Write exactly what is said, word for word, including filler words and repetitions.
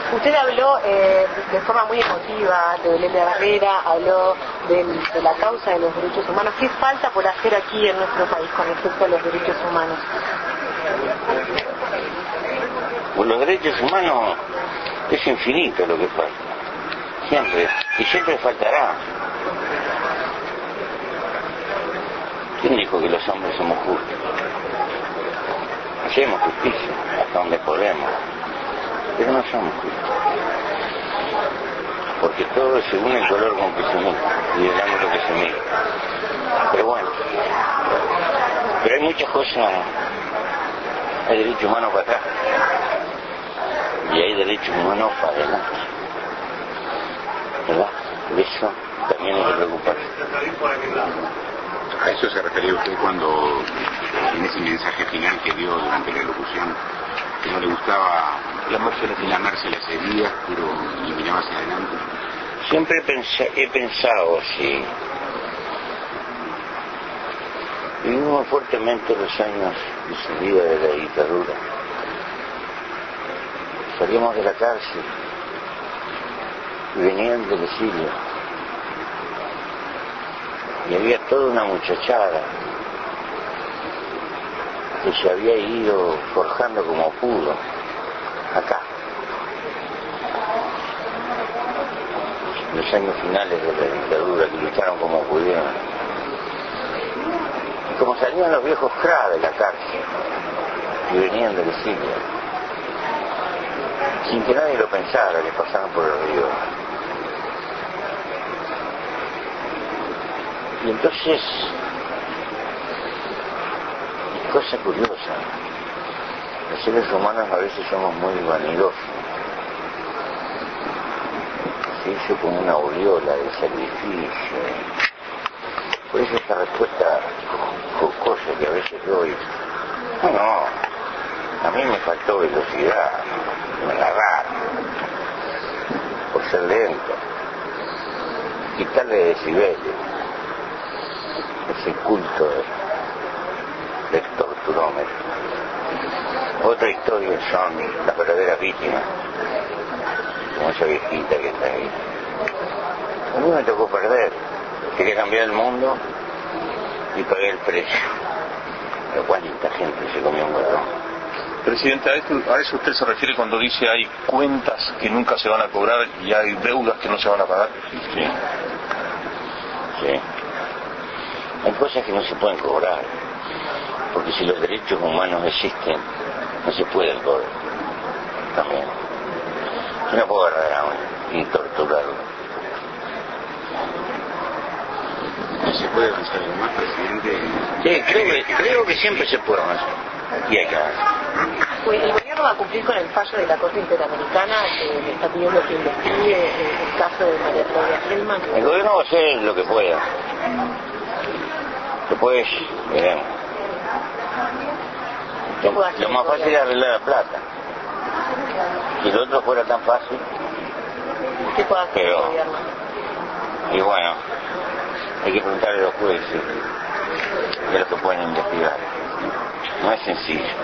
Usted habló eh, de forma muy emotiva de Belén de Barrera, habló de, de la causa de los derechos humanos. ¿Qué falta por hacer aquí en nuestro país con respecto a los derechos humanos? Pues los derechos humanos es infinito lo que falta. Siempre. Y siempre faltará. ¿Quién dijo que los hombres somos justos? Hacemos justicia hasta donde podemos, pero no somos justos, porque todo es según el color con que se mira y el ángulo que se mira. Pero bueno, pero hay muchas cosas. Hay derechos humanos para atrás y hay derechos humanos para adelante, ¿verdad? De eso también hay que preocuparse. A eso se refería usted cuando, en ese mensaje final que dio durante la locución, que no le gustaba lamarse las heridas, pero y miraba hacia adelante. Siempre pensé, he pensado así. Vivimos fuertemente los años de salida de la dictadura. Salíamos de la cárcel y venían del exilio. Y había toda una muchachada que se había ido forjando como pudo acá. Los años finales de la dictadura, que lucharon como pudieron. Y como salían los viejos cra de la cárcel y venían del exilio, sin que nadie lo pensara, que pasaban por el río. Y entonces, es cosa curiosa, los seres humanos a veces somos muy vanidosos, se hizo como una aureola de sacrificio. Por eso esa respuesta jocosa que a veces doy, no, no, a mí me faltó velocidad, me agarraron, por ser lento, quitarle decibeles. Ese culto del torturómetro. Otra historia son las verdaderas víctimas, como esa viejita que está ahí. A mí me tocó perder, quería cambiar el mundo y pagué el precio. Pero cuánta gente se comió un huevo. Presidente, ¿a, esto, ¿a eso usted se refiere cuando dice hay cuentas que nunca se van a cobrar y hay deudas que no se van a pagar? Sí. Sí. Hay cosas que no se pueden cobrar, porque si los derechos humanos existen, no se pueden cobrar. También. Yo no puedo agarrar a uno y torturarlo. ¿No se puede avanzar algo más, presidente? Sí, creo que, creo que siempre se puede avanzar. Y hay que avanzar. Pues el gobierno va a cumplir con el fallo de la Corte Interamericana que le está pidiendo que investigue el caso de María Claudia Feldman. El gobierno va a hacer lo que pueda. Después veremos. Lo más fácil es arreglar la plata. Si lo otro fuera tan fácil. ¿Qué puede hacer pero, el gobierno? Y bueno, hay que preguntarle a los jueces de lo que pueden investigar. No es sencillo.